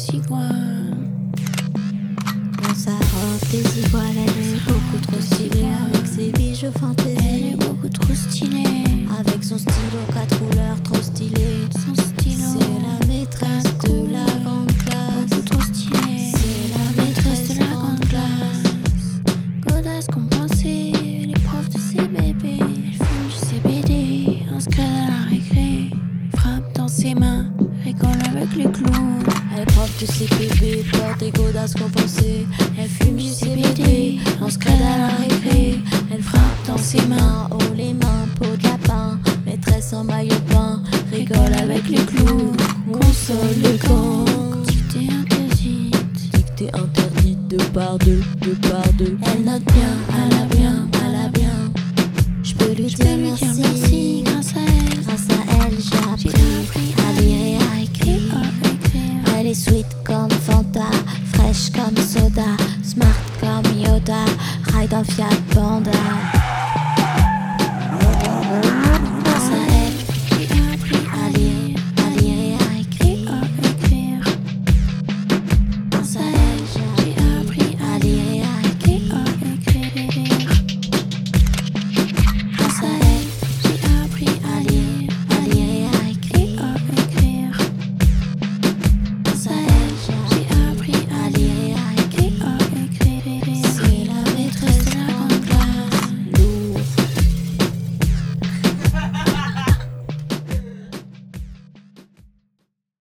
cigouane. Dans sa robe désiguale, elle est beaucoup trop stylée. Avec ses bijoux fantaisie, elle est beaucoup trop stylée. Avec son stylo 4 couleurs, trop stylé. Son stylo, c'est la maîtresse de la grande classe. Beaucoup trop stylée, c'est la maîtresse de la grande classe. Godasse compensée, les profs de ses bébés. Elle fume du CBD, on se crée à la récré. Frappe dans ses mains, rigole avec les clowns. Elle est prof de CPB, porte des godasses compensées. Elle fume du CBD, on se crée à la récré. Elle frappe dans ses mains, haut les mains, peau de lapin. Maîtresse en maillot de bain, rigole avec les clowns. Console le gang, dictée interdite. Dictée interdite de par deux, de par deux. Elle note bien, elle a bien, elle a bien. J'peux lui dire merci, grâce à elle. Grâce à elle, j'ai appris à lire et à écrire. Elle est sweet comme Fanta, fraîche comme soda, smart comme Yoda, ride en Fiat